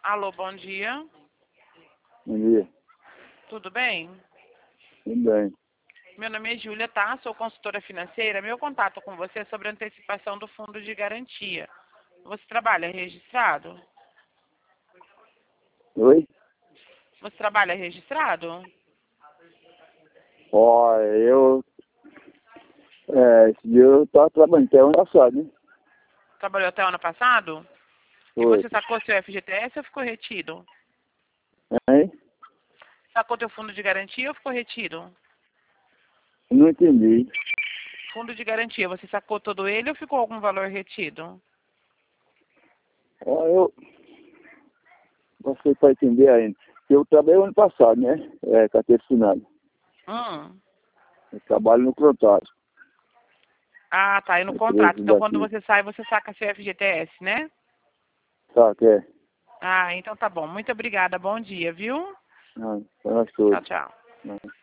Alô, bom dia. Bom dia. Tudo bem? Tudo bem. Meu nome é Júlia, tá? Sou consultora financeira. Meu contato com você é sobre antecipação do fundo de garantia. Você trabalha registrado? Oi? Você trabalha registrado? Ó, esse dia eu tava trabalhando até o ano passado, né? Trabalhou até o ano passado? E Foi. você sacou seu FGTS ou ficou retido? Hein? Sacou teu fundo de garantia ou ficou retido? Não entendi. Fundo de garantia, você sacou todo ele ou ficou algum valor retido? Ó, você para entender ainda. Eu trabalhei o ano passado, né? Carteira assinada. Hum. Eu trabalho no Crotário. Ah, tá. Aí no contrato. Empresa Então quando daqui. você sai, você saca seu FGTS, né? Tá, que é? Ah, então tá bom. Muito obrigada. Bom dia, viu? Não, para nós Tchau, todos. tchau. Não.